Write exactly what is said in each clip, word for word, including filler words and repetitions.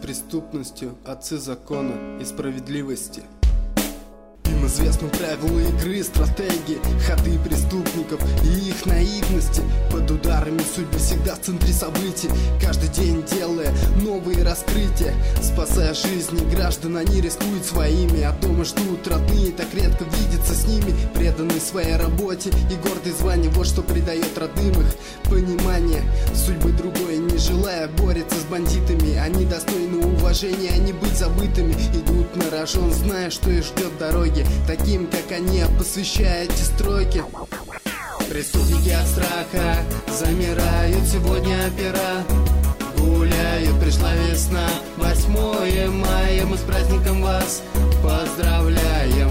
преступностью отцы закона и справедливости. Им известны правила игры, стратегии, ходы преступников и их наивности. Под ударами судьбы всегда в центре событий, каждый день делая новые раскрытия. Спасая жизни граждан, они рискуют своими, а дома ждут родные, так редко видеться с ними. Преданный своей работе и гордое звание, вот что придает родным их понимание судьбы другой. Не желая борется с бандитами, они достойны уважения, а не быть забытыми. Идут на рожон, зная, что их ждет дороги, таким, как они, посвящая эти строки. Преступники от страха замирают сегодня опера. Гуляют, пришла весна, восьмое мая, мы с праздником вас поздравляем.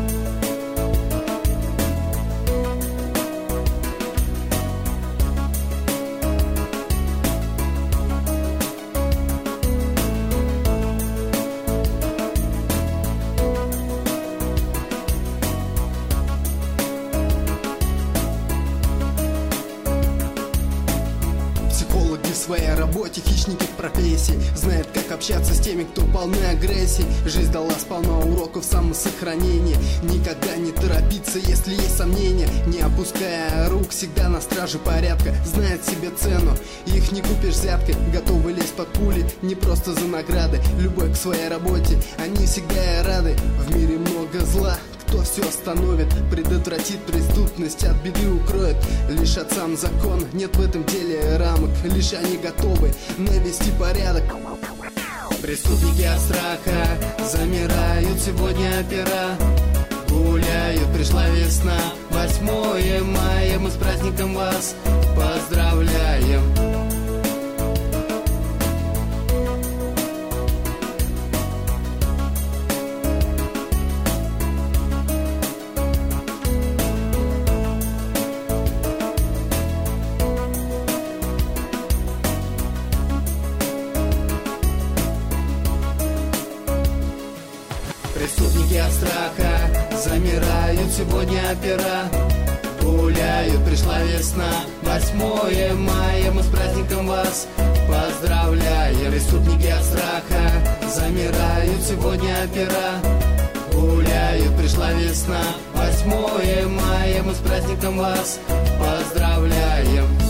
В своей работе хищники в профессии знают, как общаться с теми, кто полны агрессии. Жизнь дала сполна уроков самосохранения. Никогда не торопиться, если есть сомнения. Не опуская рук, всегда на страже порядка. Знает себе цену, их не купишь взяткой. Готовы лезть под пули, не просто за награды. Любовь к своей работе, они всегда рады. В мире много зла, кто все остановит, предотвратит преступность, от беды укроет. Лишь отцам закон, нет в этом деле рамок. Лишь они готовы навести порядок. Преступники от страха замирают сегодня опера. Гуляют, пришла весна, восьмое мая, мы с праздником вас поздравляем. Преступники от страха замирают сегодня опера. Гуляют, пришла весна, восьмое мая, мы с праздником вас поздравляем. Преступники от страха замирают сегодня опера. Гуляют, пришла весна, восьмое мая, мы с праздником вас поздравляем.